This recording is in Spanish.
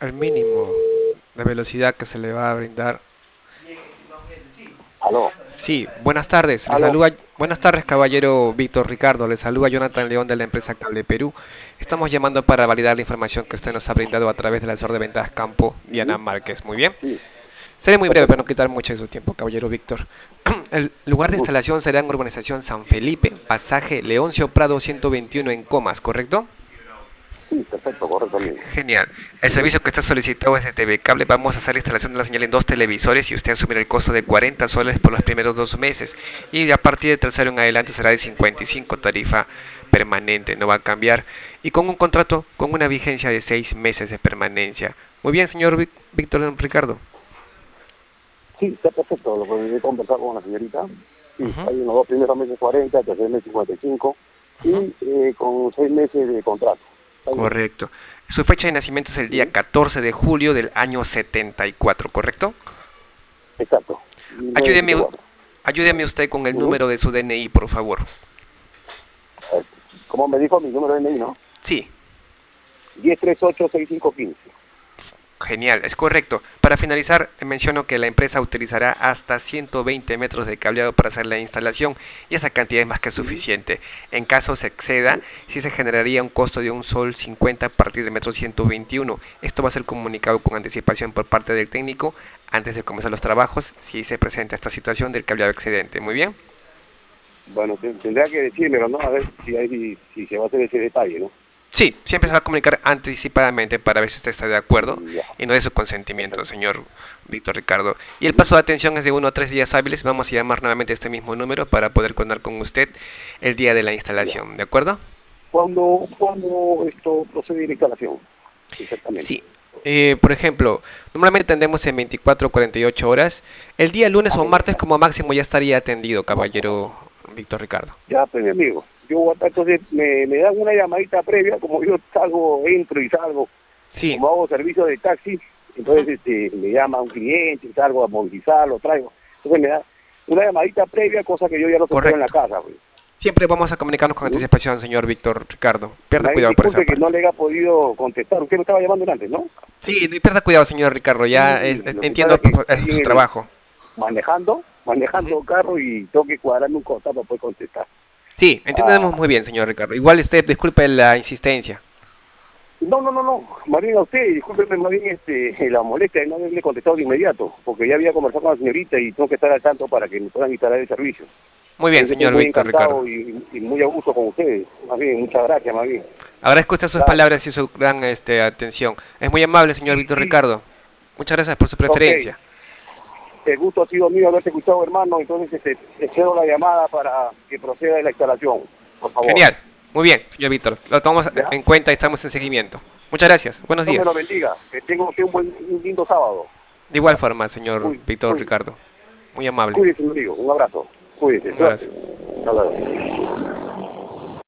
al mínimo la velocidad que se le va a brindar. Aló, Sí, buenas tardes. aló. Buenas tardes, caballero Víctor Ricardo. Le saluda Jonathan León de la empresa Cable Perú. Estamos llamando para validar la información que usted nos ha brindado a través del asesor de ventas Campo, Diana Ujú. Márquez. Muy bien. Sí, Seré muy breve para no perfecto. quitar mucho de su tiempo, caballero Víctor. El lugar Con de gusto. instalación será en Urbanización San Felipe, pasaje Leoncio Prado 121 en Comas, ¿correcto? Sí, perfecto, correcto, amigo. Genial. El servicio que está solicitado es de TV Cable. Vamos a hacer la instalación de la señal en dos televisores y usted asumirá el costo de 40 soles por los primeros 2 meses. Y a partir del tercero en adelante será de 55, tarifa permanente, no va a cambiar. Y con un contrato con una vigencia de 6 meses de permanencia. Muy bien, señor Víctor Ricardo. Sí, está perfecto. Lo que he conversado con la señorita. Sí, Ujú, hay unos dos primeros meses 40, el tercer mes 55 ujú. con 6 meses de contrato. Está bien. Correcto. Su fecha de nacimiento es el día Ujú. 14 de julio del año 74, ¿correcto? Exacto. Ayúdeme, 974. ayúdeme usted con el Ujú. número de su DNI, por favor. Eh, Como me dijo mi número de DNI, ¿no? Sí, 10386515. genial, es correcto. Para finalizar, menciono que la empresa utilizará hasta 120 metros de cableado para hacer la instalación y esa cantidad es más que Ujú. suficiente. En caso se exceda, sí se generaría un costo de un sol 50 a partir del metro 121. Esto va a ser comunicado con anticipación por parte del técnico antes de comenzar los trabajos si se presenta esta situación del cableado excedente. Muy bien. Bueno, tendría que decírmelo, ¿no? A ver si se va a hacer ese detalle, ¿no? Sí, siempre se va a comunicar anticipadamente para ver si usted está de acuerdo Ya, y no de su consentimiento, perfecto. señor Víctor Ricardo. Y el Ujú. plazo de atención es de 1 a 3 días hábiles. Vamos a llamar nuevamente a este mismo número para poder contar con usted el día de la Ya. instalación, ¿de acuerdo? ¿Cuándo esto procede la instalación? Exactamente. Sí. Por ejemplo, normalmente atendemos en 24 o 48 horas. El día lunes o martes Ya. como máximo ya estaría atendido, caballero Víctor Ricardo. Ya, pues, mi amigo. Entonces me dan una llamadita previa, como yo salgo, entro y salgo, Sí. como hago servicio de taxi, Ujú. entonces me llama un cliente y salgo a movilizarlo, traigo. Entonces me da una llamadita previa, cosa que yo ya los espero en la Correcto. casa, pues. Siempre vamos a comunicarnos con ¿Mm? anticipación, señor Víctor Ricardo. Pierda Nadie cuidado por esa disculpe que no parte. le haya podido contestar. Usted me estaba llamando antes, ¿no? Sí, pierda cuidado, señor Ricardo. Ya Sí, lo que pasa entiendo es que es estoy su trabajo. manejando Ujú. carro y tengo que cuadrarme un costado para poder contestar. Sí, entendemos Ah, muy bien, señor Ricardo. Igual usted, disculpe la insistencia. no, más bien a usted, discúlpeme más bien la molestia de no haberle contestado de inmediato, porque ya había conversado con la señorita y tengo que estar al tanto para que me puedan instalar el servicio. Muy bien, Entonces estoy señor muy Víctor Ricardo. encantado y muy a gusto con ustedes, más bien, muchas gracias, más bien. Agradezco usted sus Dale, palabras y su gran atención. Es muy amable, señor Víctor sí, Ricardo. Muchas gracias por su ok, preferencia. el gusto ha sido mío haberte escuchado, hermano, entonces cedo la llamada para que proceda la instalación, por favor. Genial. Muy bien, señor Víctor. Lo tomamos ¿Ya? en cuenta y estamos en seguimiento. Muchas gracias. Buenos Dios me lo días. bendiga, que tenga usted un lindo sábado. De igual forma, señor Cuí- Víctor cuí- Ricardo. Muy amable. Cuídese, mi amigo, un abrazo. Cuídese, Un suerte. abrazo. Hasta luego.